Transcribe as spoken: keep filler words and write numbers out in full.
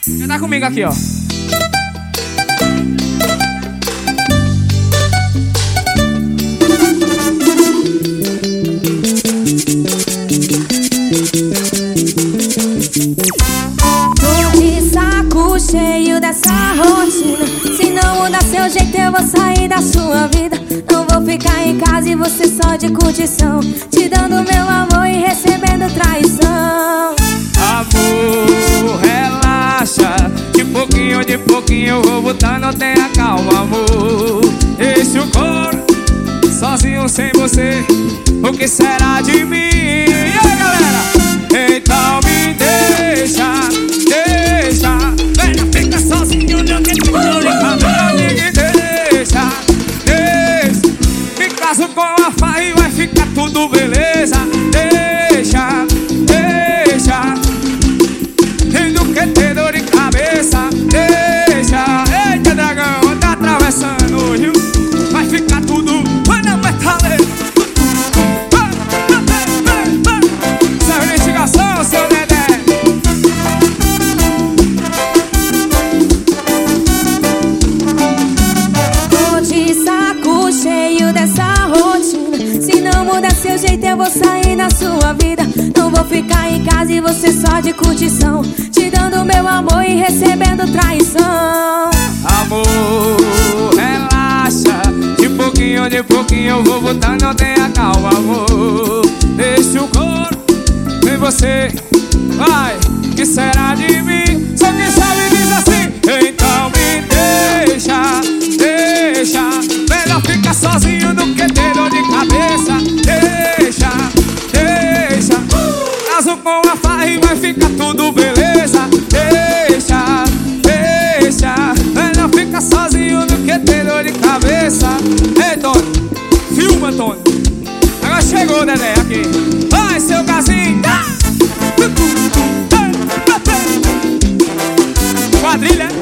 Canta comigo aqui, ó. Tô de saco cheio dessa rotina. Se não mudar seu jeito eu vou sair da sua vida. Não vou ficar em casa e você só de curtição, te dando meu amor e recebendo traição. Amor, relaxa, de pouquinho, de pouquinho eu vou botando, tenha calma, amor. Deixa o coro, sozinho sem você, o que será de mim? E aí, galera? Então me deixa, deixa, velha, fica sozinho, não quer te comunicar, me deixa, deixa, me caso com a Fá e vai ficar tudo beleza. Deixa, deixa, tem do que ter dor de cabeça. Deixa, eita dragão, tá atravessando o rio, vai ficar tudo, vai na metaleira. Essa investigação, seu Dedé. Tô de saco cheio dessa rotina. Se não mudar seu jeito eu vou sair da sua vida. Não vou ficar em casa e você só de curtição, te dando meu amor e recebendo traição. Amor, relaxa, de pouquinho, de pouquinho eu vou botando, não tenha calma, amor. Deixa o coro, vem você, vai, que será de mim? Só quem sabe diz assim, então me deixa, deixa, melhor ficar sozinho do que ter dor de cabeça. Deixa, deixa, caso com a Fá e vai ficar tudo beleza. Deixa, deixa, melhor ficar sozinho do que ter dor de cabeça. Ei, Tony, filma, Tony. Agora chegou, Dedé, aqui. Vai, seu casinho. Quadrilha.